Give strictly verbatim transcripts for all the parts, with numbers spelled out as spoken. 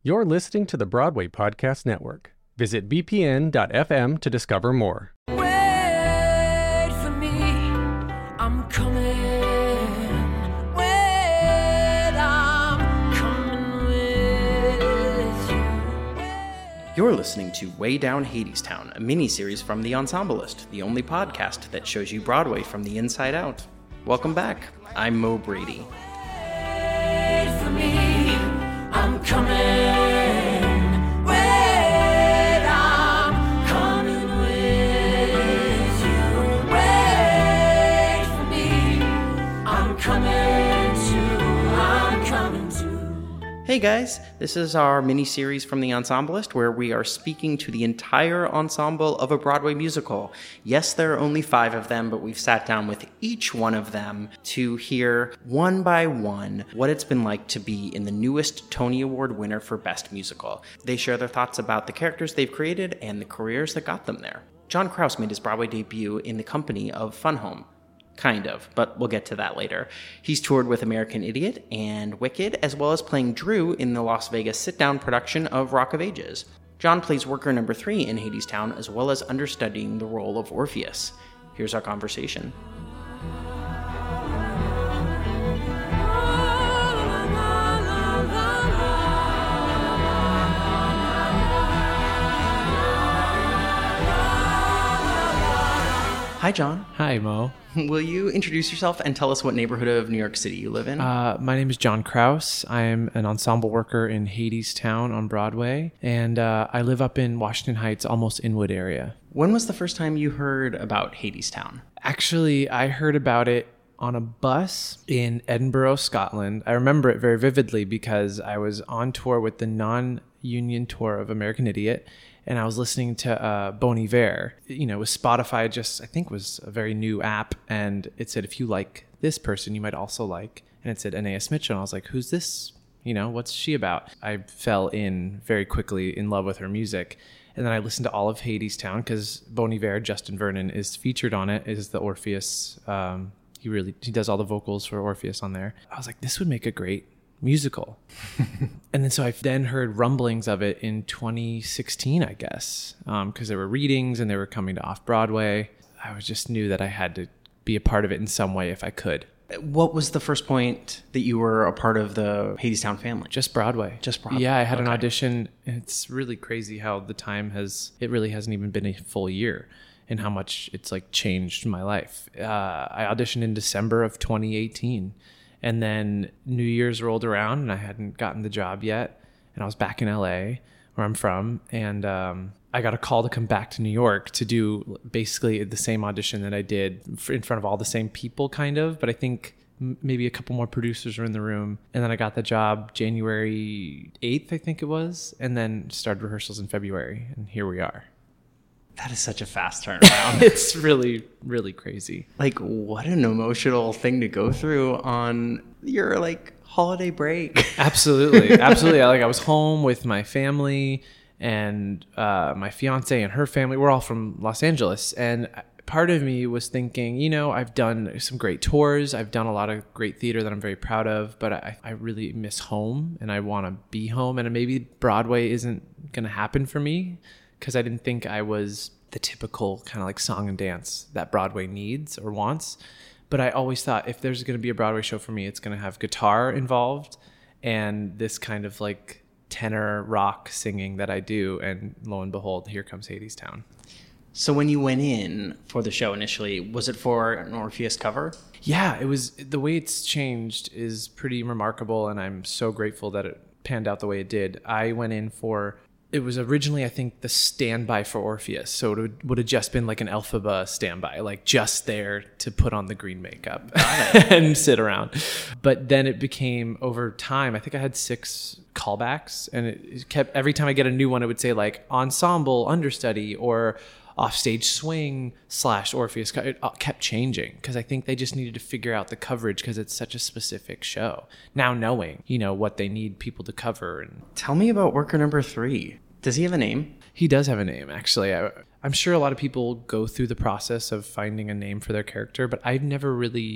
You're listening to the Broadway Podcast Network. Visit b p n dot f m to discover more. Wait for me, I'm coming. Wait, I'm coming with you. You're listening to Way Down Hadestown, a mini-series from The Ensemblist, the only podcast that shows you Broadway from the inside out. Welcome back. I'm Mo Brady. Wait for me, I'm coming. Wait, I'm coming with you. Wait for me, I'm coming too. I'm coming too. Hey guys, this is our mini-series from The Ensemblist where we are speaking to the entire ensemble of a Broadway musical. Yes, there are only five of them, but we've sat down with each one of them to hear one by one what it's been like to be in the newest Tony Award winner for Best Musical. They share their thoughts about the characters they've created and the careers that got them there. John Krause made his Broadway debut in the company of Fun Home. Kind of, but we'll get to that later. He's toured with American Idiot and Wicked, as well as playing Drew in the Las Vegas sit-down production of Rock of Ages. John plays worker number three in Hadestown, as well as understudying the role of Orpheus. Here's our conversation. Hi, John. Hi, Mo. Will you introduce yourself and tell us what neighborhood of New York City you live in? Uh, my name is John Krause. I am an ensemble worker in Hadestown on Broadway, and uh, I live up in Washington Heights, almost Inwood area. When was the first time you heard about Hadestown? Actually, I heard about it on a bus in Edinburgh, Scotland. I remember it very vividly because I was on tour with the non-union tour of American Idiot, and I was listening to uh, Bon Iver. You know, with Spotify, just I think was a very new app, and it said if you like this person, you might also like. And it said Anais Mitchell, and I was like, who's this? You know, what's she about? I fell in very quickly in love with her music, and then I listened to all of Hadestown because Bon Iver, Justin Vernon, is featured on it. Is the Orpheus? Um, he really he does all the vocals for Orpheus on there. I was like, this would make a great musical. And then so I then heard rumblings of it in twenty sixteen, I guess, because um, there were readings and they were coming to Off-Broadway. I was just knew that I had to be a part of it in some way if I could. What was the first point that you were a part of the Hadestown family? Just Broadway. Just Broadway. Yeah, I had okay. an audition. And it's really crazy how the time has, it really hasn't even been a full year and how much it's like changed my life. Uh, I auditioned in December of twenty eighteen. And then New Year's rolled around and I hadn't gotten the job yet. And I was back in L A, where I'm from. And um, I got a call to come back to New York to do basically the same audition that I did in front of all the same people, kind of. But I think m- maybe a couple more producers were in the room. And then I got the job January eighth, I think it was. And then started rehearsals in February. And here we are. That is such a fast turnaround. It's really, really crazy. Like, what an emotional thing to go through on your, like, holiday break. Absolutely. Absolutely. I, like, I was home with my family and uh, my fiance and her family. We're all from Los Angeles. And part of me was thinking, you know, I've done some great tours. I've done a lot of great theater that I'm very proud of. But I, I really miss home and I want to be home. And maybe Broadway isn't going to happen for me, because I didn't think I was the typical kind of like song and dance that Broadway needs or wants. But I always thought if there's going to be a Broadway show for me, it's going to have guitar involved and this kind of like tenor rock singing that I do. And lo and behold, here comes Hadestown. So when you went in for the show initially, was it for an Orpheus cover? Yeah, it was. The way it's changed is pretty remarkable. And I'm so grateful that it panned out the way it did. I went in for... It was originally, I think, the standby for Orpheus. So it would, would have just been like an Elphaba standby, like just there to put on the green makeup and sit around. But then it became, over time, I think I had six callbacks. And it kept, every time I get a new one, it would say like ensemble, understudy, or offstage swing slash Orpheus. It kept changing because I think they just needed to figure out the coverage because it's such a specific show. Now knowing, you know, what they need people to cover. And tell me about worker number three. Does he have a name? He does have a name, actually. I, I'm sure a lot of people go through the process of finding a name for their character, but I've never really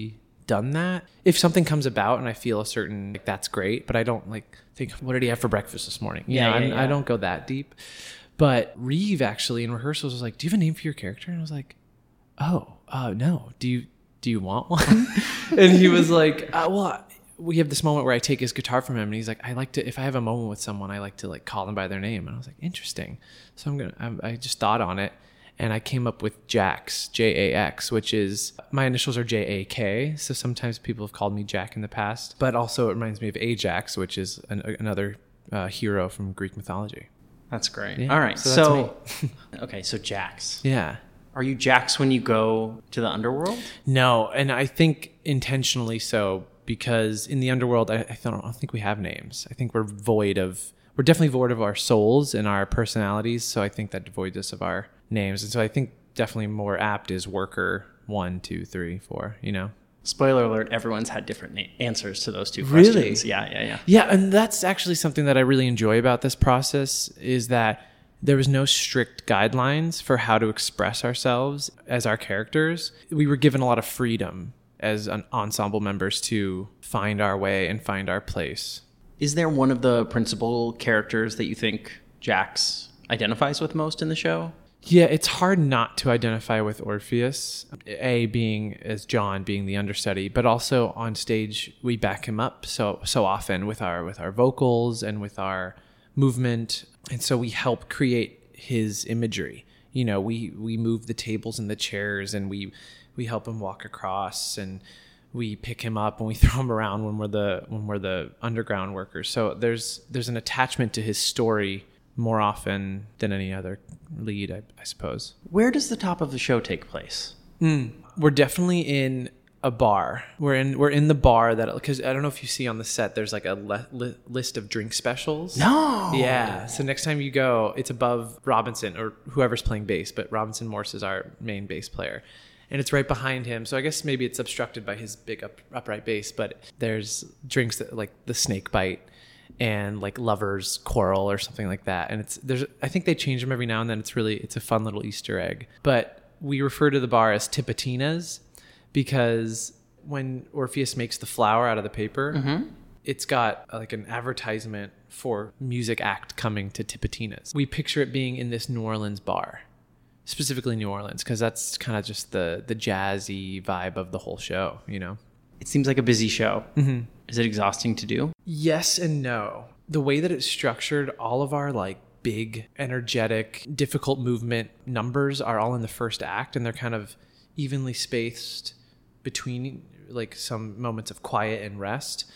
done that. If something comes about and I feel a certain, like, that's great, but I don't like think, what did he have for breakfast this morning? You Yeah, know, yeah, I'm- yeah. I don't go that deep. But Reeve actually in rehearsals was like, do you have a name for your character? And I was like, oh, uh, no. Do you, do you want one? And he was like, uh, well, we have this moment where I take his guitar from him and he's like, I like to, if I have a moment with someone, I like to like call them by their name. And I was like, interesting. So I'm going to, I just thought on it and I came up with Jax, J A X, which is, my initials are J A K. So sometimes people have called me Jack in the past, but also it reminds me of Ajax, which is an, another uh, hero from Greek mythology. That's great. Yeah, All right. so So, that's okay. So Jax. Yeah. Are you Jax when you go to the underworld? No, and I think intentionally so, because in the underworld, I, I, don't, I don't think we have names. I think we're void of, we're definitely void of our souls and our personalities. So I think that devoids us of our names. And so I think definitely more apt is worker one, two, three, four, you know? Spoiler alert, everyone's had different na- answers to those two Really? questions. Yeah, yeah, yeah. Yeah, and that's actually something that I really enjoy about this process is that there was no strict guidelines for how to express ourselves as our characters. We were given a lot of freedom as an ensemble members to find our way and find our place. Is there one of the principal characters that you think Jax identifies with most in the show? Yeah, it's hard not to identify with Orpheus, A, being as John, being the understudy, but also on stage we back him up so so often with our with our vocals and with our movement, and so we help create his imagery. You know, we we move the tables and the chairs, and we we help him walk across, and we pick him up and we throw him around when we're the when we're the underground workers. So there's there's an attachment to his story more often than any other lead, I, I suppose. Where does the top of the show take place? Mm. We're definitely in a bar. We're in we're in the bar that, because I don't know if you see on the set, there's like a le- li- list of drink specials. No. Yeah. So next time you go, it's above Robinson or whoever's playing bass, but Robinson Morse is our main bass player. And it's right behind him. So I guess maybe it's obstructed by his big up, upright bass, but there's drinks that, like the snake bite and like lovers quarrel or something like that. And it's there's I think they change them every now and then. It's really it's a fun little Easter egg. But we refer to the bar as Tipitinas because when Orpheus makes the flower out of the paper, mm-hmm. it's got like an advertisement for music act coming to Tipitinas. We picture it being in this New Orleans bar, specifically New Orleans, because that's kind of just the the jazzy vibe of the whole show, you know? It seems like a busy show. Mm-hmm. Is it exhausting to do? Yes and no. The way that it's structured, all of our like big, energetic, difficult movement numbers are all in the first act, and they're kind of evenly spaced between like some moments of quiet and rest.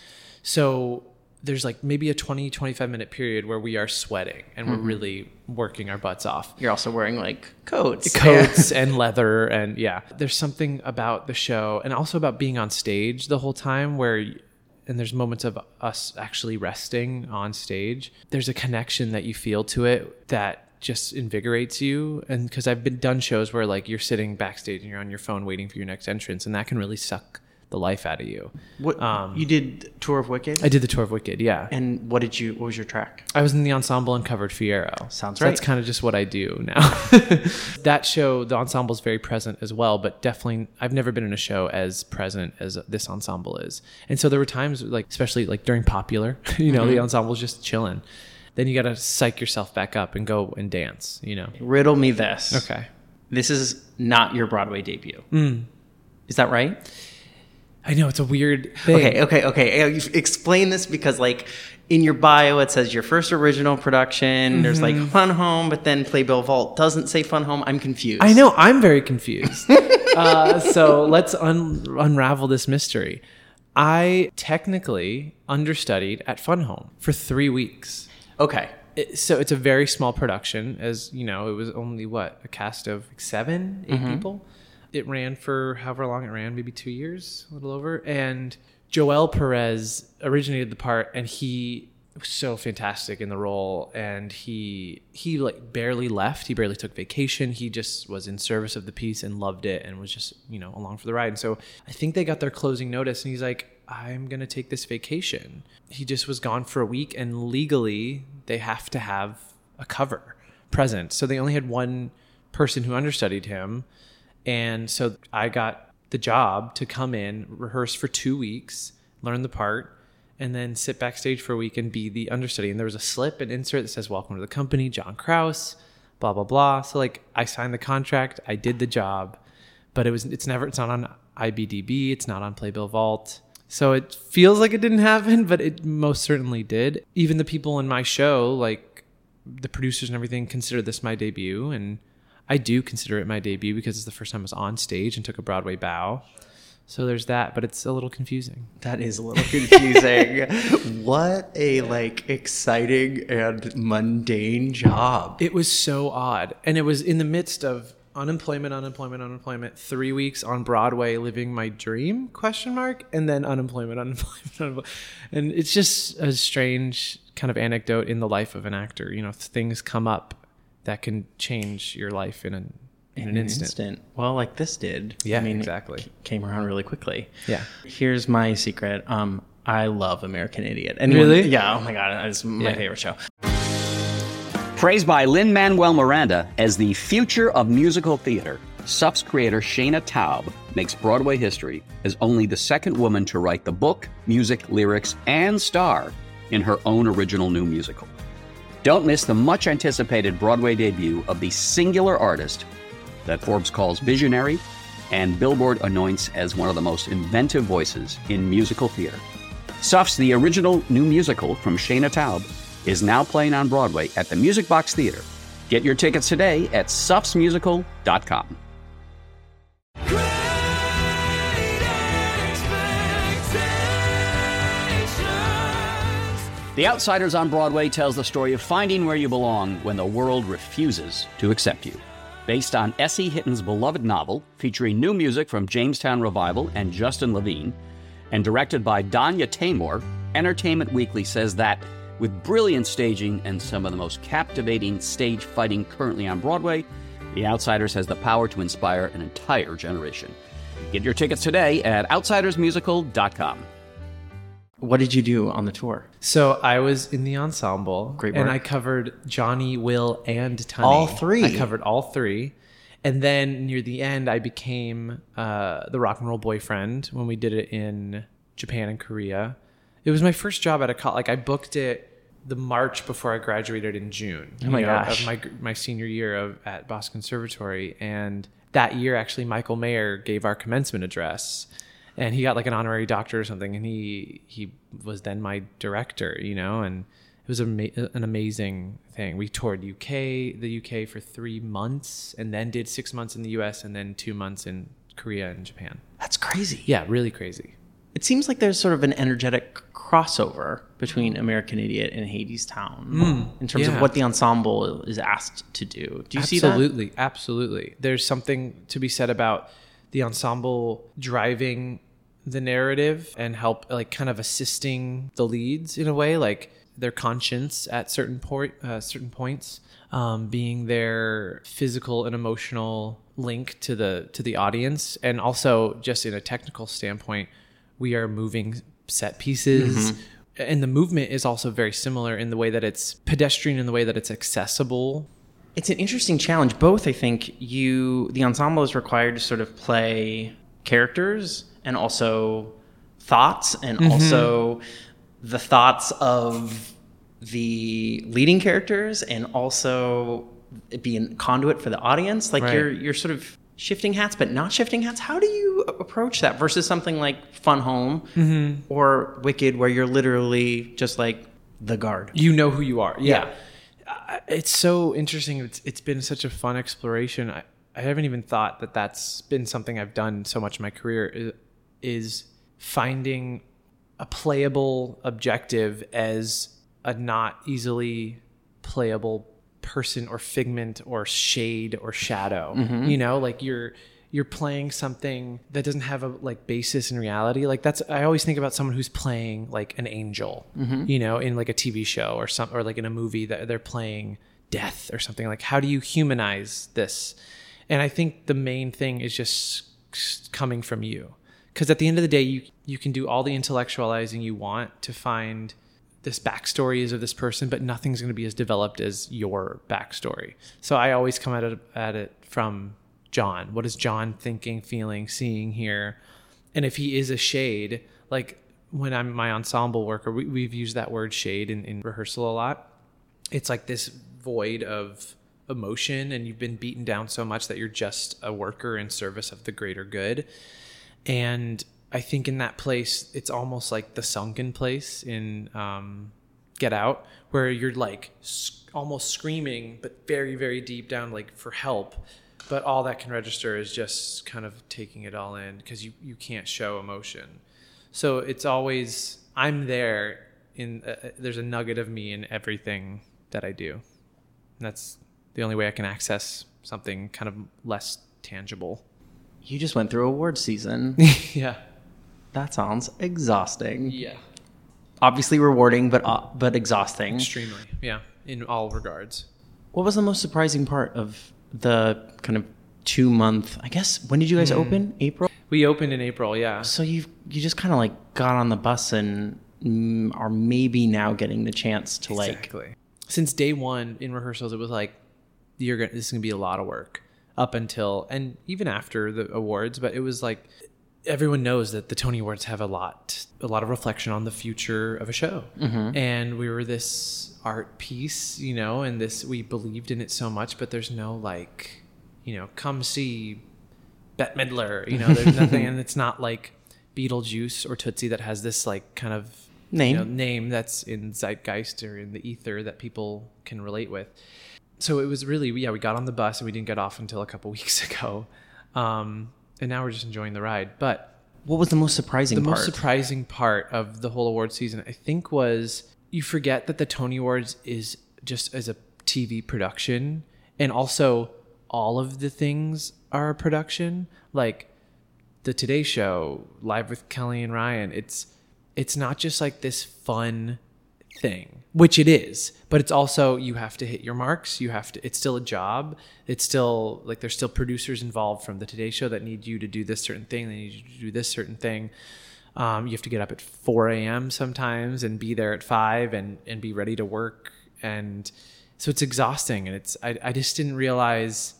So there's like maybe a twenty, twenty-five minute period where we are sweating and we're really working our butts off. You're also wearing like coats. Coats and leather, and yeah. There's something about the show and also about being on stage the whole time where, and there's moments of us actually resting on stage. There's a connection that you feel to it that just invigorates you. And because I've been done shows where like you're sitting backstage and you're on your phone waiting for your next entrance, and that can really suck the life out of you. What Um, you did Tour of Wicked? I did the Tour of Wicked, yeah. And what did you? What was your track? I was in the ensemble and covered Fiyero. Sounds So That's right. kind of just what I do now. That show, the ensemble is very present as well, but definitely I've never been in a show as present as this ensemble is. And so there were times like, especially like during Popular, you know, Mm-hmm. the ensemble's just chilling. Then you got to psych yourself back up and go and dance, you know? Riddle me this. Okay. This is not your Broadway debut. Mm. Is that right? I know it's a weird thing. Okay, okay, okay. Uh, you Explain this because, like, in your bio, it says your first original production. Mm-hmm. There's like Fun Home, but then Playbill Vault doesn't say Fun Home. I'm confused. I know. I'm very confused. uh, so let's un- unravel this mystery. I technically understudied at Fun Home for three weeks. Okay. It, so it's a very small production, as you know. It was only what, a cast of like seven, eight Mm-hmm. people. It ran for however long it ran, maybe two years, a little over. And Joel Perez originated the part, and he was so fantastic in the role. And he he like barely left. He barely took vacation. He just was in service of the piece and loved it, and was just, you know, along for the ride. And so I think they got their closing notice, and he's like, I'm gonna take this vacation. He just was gone for a week, and legally they have to have a cover present. So they only had one person who understudied him. And so I got the job to come in, rehearse for two weeks, learn the part, and then sit backstage for a week and be the understudy. And there was a slip and insert that says, welcome to the company, John Krause, blah, blah, blah. So like I signed the contract, I did the job, but it was, it's never, it's not on I B D B, it's not on Playbill Vault. So it feels like it didn't happen, but it most certainly did. Even the people in my show, like the producers and everything, consider this my debut. And I do consider it my debut because it's the first time I was on stage and took a Broadway bow. So there's that, but it's a little confusing. That is a little confusing. What a like exciting and mundane job. It was so odd. And it was in the midst of unemployment, unemployment, unemployment, three weeks on Broadway living my dream, question mark, and then unemployment, unemployment, unemployment. And it's just a strange kind of anecdote in the life of an actor. You know, things come up that can change your life in an in, in an, an instant. instant. Well, like this did. Yeah, I mean, exactly. It came around really quickly. Yeah. Here's my secret. Um, I love American Idiot. And really? Yeah. Oh my God. It's my Yeah. favorite show. Praised by Lin-Manuel Miranda as the future of musical theater, S U F's creator Shana Taub makes Broadway history as only the second woman to write the book, music, lyrics, and star in her own original new musical. Don't miss the much-anticipated Broadway debut of the singular artist that Forbes calls visionary and Billboard anoints as one of the most inventive voices in musical theater. S U F's The Original New Musical from Shana Taub is now playing on Broadway at the Music Box Theater. Get your tickets today at sufs musical dot com. The Outsiders on Broadway tells the story of finding where you belong when the world refuses to accept you. Based on S E. Hitton's beloved novel, featuring new music from Jamestown Revival and Justin Levine, and directed by Danya Taymor, Entertainment Weekly says that with brilliant staging and some of the most captivating stage fighting currently on Broadway, The Outsiders has the power to inspire an entire generation. Get your tickets today at outsiders musical dot com. What did you do on the tour? So I was in the ensemble. Great and work. I covered Johnny, Will, and Tunny. All three? I covered all three. And then near the end, I became uh, the rock and roll boyfriend when we did it in Japan and Korea. It was my first job at a college. Like I booked it the March before I graduated in June. Oh my you know, gosh. Of my my senior year of at Boston Conservatory. And that year, actually, Michael Mayer gave our commencement address. And he got like an honorary doctor or something. And he he was then my director, you know, and it was ama- an amazing thing. We toured U K, the U K for three months and then did six months in the U S and then two months in Korea and Japan. That's crazy. Yeah, really crazy. It seems like there's sort of an energetic crossover between American Idiot and Hades Town in terms yeah. of what the ensemble is asked to do. Do you see that? Absolutely, absolutely. There's something to be said about the ensemble driving the narrative and help, like, kind of assisting the leads in a way, like their conscience at certain point, uh, certain points, um, being their physical and emotional link to the to the audience, and also just in a technical standpoint, we are moving set pieces. Mm-hmm. And the movement is also very similar in the way that it's pedestrian, in the way that it's accessible. It's an interesting challenge. Both, I think, you the ensemble is required to sort of play characters and also thoughts, and mm-hmm. also the thoughts of the leading characters, and also be a conduit for the audience. Like right. you're you're sort of shifting hats, but not shifting hats. How do you approach that versus something like Fun Home mm-hmm. or Wicked, where you're literally just like the guard? You know who you are. Yeah. yeah. Uh, it's so interesting. It's It's been such a fun exploration. I, I haven't even thought that that's been something I've done so much in my career, is, is finding a playable objective as a not easily playable person or figment or shade or shadow. Mm-hmm. You know, like you're you're playing something that doesn't have a like basis in reality. Like that's I always think about someone who's playing like an angel, mm-hmm. you know, in like a T V show or some or like in a movie that they're playing death or something. Like, how do you humanize this? And I think the main thing is just coming from you. Because at the end of the day, you you can do all the intellectualizing you want to find this backstory is of this person, but nothing's going to be as developed as your backstory. So I always come at it, at it from John? What is John thinking, feeling, seeing here? And if he is a shade, like when I'm my ensemble worker, we, we've used that word shade in, in rehearsal a lot. It's like this void of emotion, and you've been beaten down so much that you're just a worker in service of the greater good. And I think in that place, it's almost like the sunken place in um, Get Out, where you're like sc- almost screaming, but very, very deep down, like for help. But all that can register is just kind of taking it all in, because you, you can't show emotion. So it's always, I'm there in, uh, there's a nugget of me in everything that I do. And that's the only way I can access something kind of less tangible. You just went through award season. Yeah. That sounds exhausting. Yeah. Obviously rewarding, but uh, but exhausting. Extremely. Yeah. In all regards. What was the most surprising part of the kind of two month, I guess, when did you guys mm. open? April? We opened in April, yeah. So you you just kind of like got on the bus and mm, are maybe now getting the chance to like. Exactly. Since day one in rehearsals, it was like, you're gonna, this is going to be a lot of work up until, and even after the awards, but it was like, everyone knows that the Tony Awards have a lot, a lot of reflection on the future of a show. Mm-hmm. And we were this art piece, you know, and this, we believed in it so much, but there's no like, you know, come see Bette Midler, you know, there's nothing, and it's not like Beetlejuice or Tootsie that has this like kind of name, you know, name that's in zeitgeist or in the ether that people can relate with. So it was really, yeah, we got on the bus and we didn't get off until a couple weeks ago. Um, and now we're just enjoying the ride. But what was the most surprising the part? most surprising part of the whole award season, I think, was you forget that the Tony Awards is just as a T V production, and also all of the things are a production. Like the Today Show, Live with Kelly and Ryan, it's it's not just like this fun thing, which it is, but it's also, you have to hit your marks. You have to, it's still a job. It's still like, there's still producers involved from the Today Show that need you to do this certain thing. They need you to do this certain thing. Um, you have to get up at four a.m. sometimes and be there at five and, and be ready to work. And so it's exhausting. And it's, I, I just didn't realize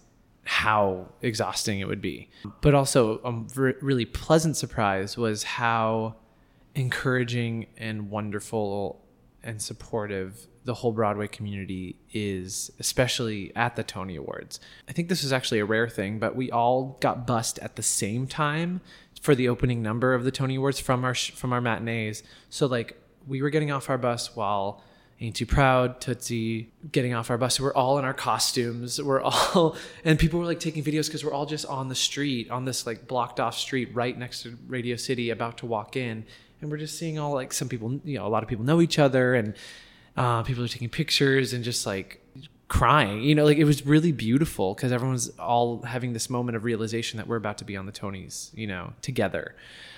how exhausting it would be. But also a re- really pleasant surprise was how encouraging and wonderful and supportive the whole Broadway community is, especially at the Tony Awards. I think this is actually a rare thing, but we all got bussed at the same time for the opening number of the Tony Awards from our sh- from our matinees. So like we were getting off our bus while Ain't Too Proud, Tootsie, getting off our bus. So we're all in our costumes. We're all, and people were like taking videos because we're all just on the street, on this like blocked off street right next to Radio City, about to walk in. And we're just seeing all like some people, you know, a lot of people know each other, and uh, people are taking pictures and just like crying, you know, like it was really beautiful because everyone's all having this moment of realization that we're about to be on the Tonys, you know, together.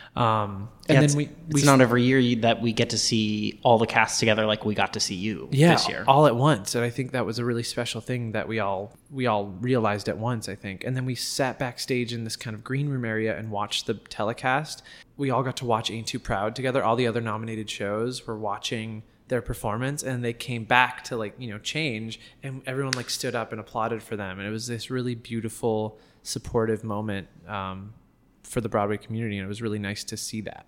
Um, and yeah, then it's, we, we, it's not every year that we get to see all the cast together like we got to see you yeah, this year. All at once. And I think that was a really special thing that we all, we all realized at once, I think. And then we sat backstage in this kind of green room area and watched the telecast. We all got to watch Ain't Too Proud together. All the other nominated shows were watching their performance, and they came back to like, you know, change, and everyone like stood up and applauded for them. And it was this really beautiful, supportive moment, um, for the Broadway community, and it was really nice to see that.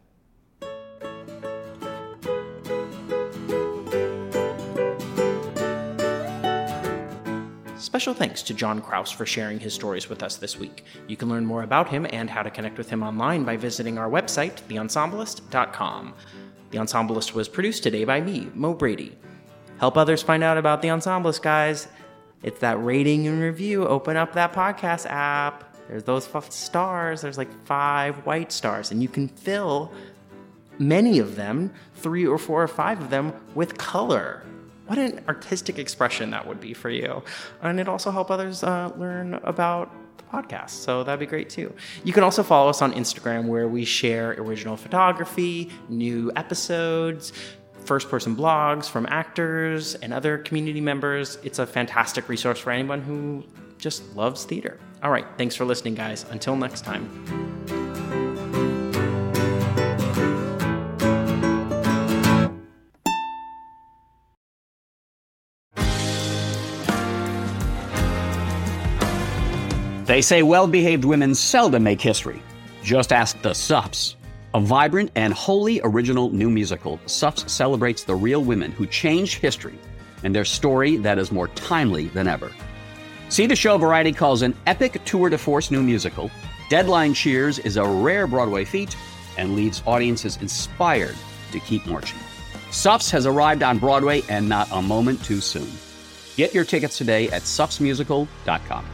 Special thanks to John Krause for sharing his stories with us this week. You can learn more about him and how to connect with him online by visiting our website, the ensemblist dot com. The Ensemblist was produced today by me, Mo Brady. Help others find out about The Ensemblist, guys. It's that rating and review. Open up that podcast app. There's those five stars. There's like five white stars, and you can fill many of them, three or four or five of them, with color. What an artistic expression that would be for you. And it also help others uh, learn about the podcast, so that'd be great too. You can also follow us on Instagram, where we share original photography, new episodes, first-person blogs from actors and other community members. It's a fantastic resource for anyone who just loves theater. All right, thanks for listening, guys. Until next time. They say well-behaved women seldom make history. Just ask the Suffs. A vibrant and wholly original new musical, Suffs celebrates the real women who changed history and their story that is more timely than ever. See the show Variety calls an epic tour de force new musical. Deadline cheers is a rare Broadway feat and leaves audiences inspired to keep marching. Suffs has arrived on Broadway and not a moment too soon. Get your tickets today at suffs musical dot com.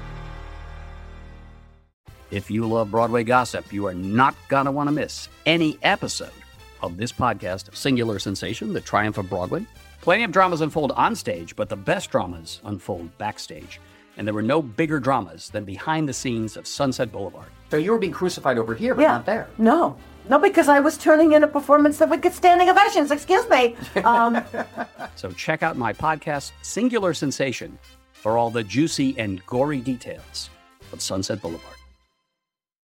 If you love Broadway gossip, you are not going to want to miss any episode of this podcast, Singular Sensation, The Triumph of Broadway. Plenty of dramas unfold on stage, but the best dramas unfold backstage. And there were no bigger dramas than behind the scenes of Sunset Boulevard. So you were being crucified over here, but yeah. not there. No. No, because I was turning in a performance that would get standing ovations. Excuse me. Um, So check out my podcast, Singular Sensation, for all the juicy and gory details of Sunset Boulevard.